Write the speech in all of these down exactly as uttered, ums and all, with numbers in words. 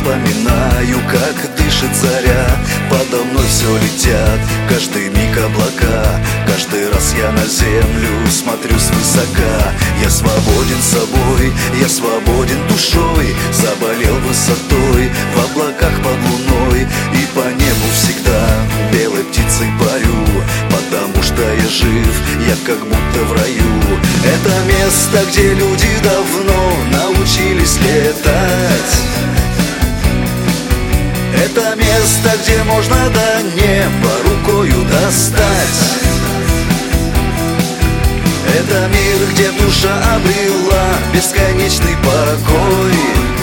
вспоминаю, как дышит заря. Подо мной все летят, каждый миг облака. Каждый раз я на землю смотрю свысока. Я свободен собой, я свободен душой. Заболел высотой, в облаках под луной. И по небу всегда белой птицей парю, потому что я жив, я как будто в раю. Это место, где люди давно научились летать. Это место, где можно до неба рукою достать. Это мир, где душа обрела бесконечный покой.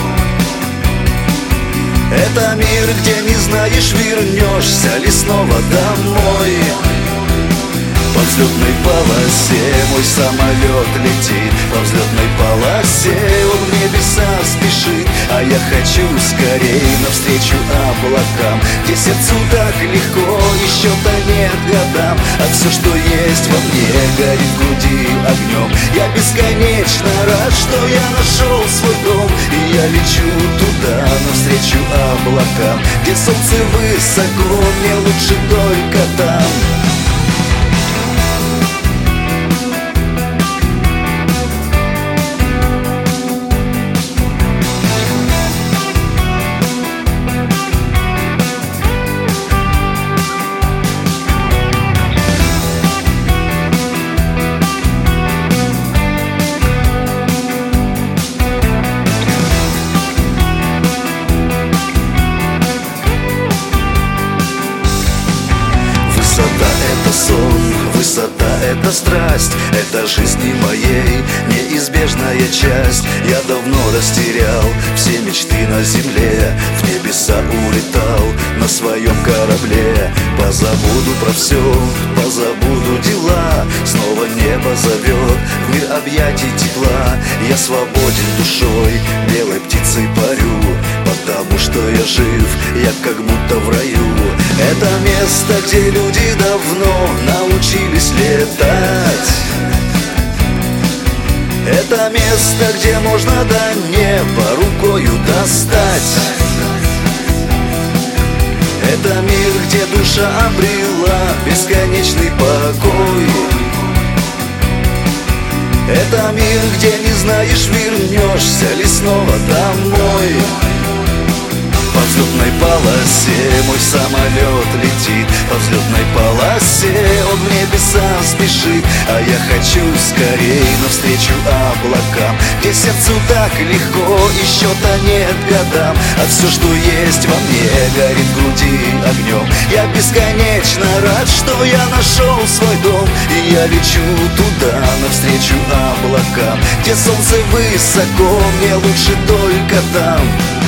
Это мир, где не знаешь, вернешься ли снова домой. По взлетной полосе мой самолет летит, по взлетной полосе он в небеса спешит. А я хочу скорей навстречу облакам, где сердцу так легко, и счета нет годам. А все, что есть во мне, горит в груди огнем. Я бесконечно рад, что я нашел свой дом. И я лечу туда, навстречу облакам, где солнце высоко, мне лучше только там. Высота — это страсть, это жизни моей неизбежная часть. Я давно растерял все мечты на земле, в небеса улетал на своем корабле. Позабуду про все, позабуду дела, снова небо зовет в мир объятий тепла. Я свободен душой, белой птицей парю, потому что я жив, я как будто в раю. Это место, где люди давно научились летать. Это место, где можно до неба рукою достать. Это мир, где душа обрела бесконечный покой. Это мир, где не знаешь, вернешься ли снова домой. По взлетной полосе мой самолет летит, по взлетной полосе он в небеса спешит. А я хочу скорей навстречу облакам, где сердцу так легко, и счета нет годам. А все, что есть во мне, горит в груди огнем. Я бесконечно рад, что я нашел свой дом. И я лечу туда, навстречу облакам, где солнце высоко, мне лучше только там.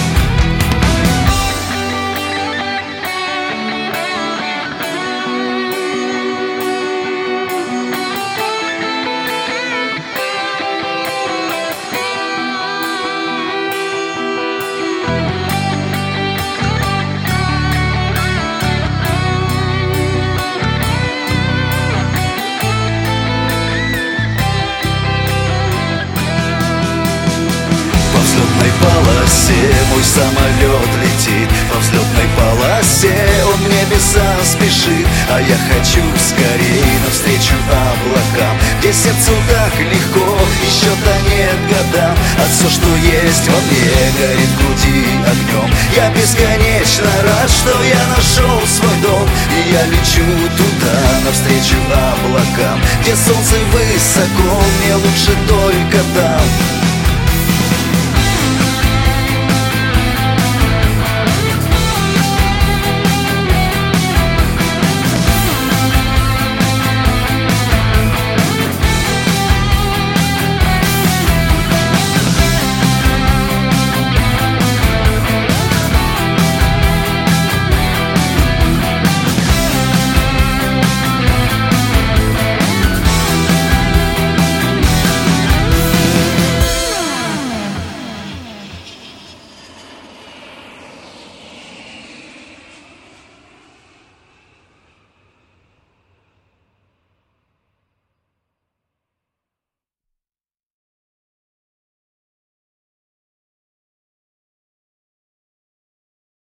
По взлетной полосе мой самолет летит, по взлетной полосе он в небеса спешит. А я хочу скорей навстречу облакам, где сердцу так легко, и счета нет годам. А все, что есть во мне, горит в груди огнем. Я бесконечно рад, что я нашел свой дом. И я лечу туда, навстречу облакам, где солнце высоко, мне лучше только там.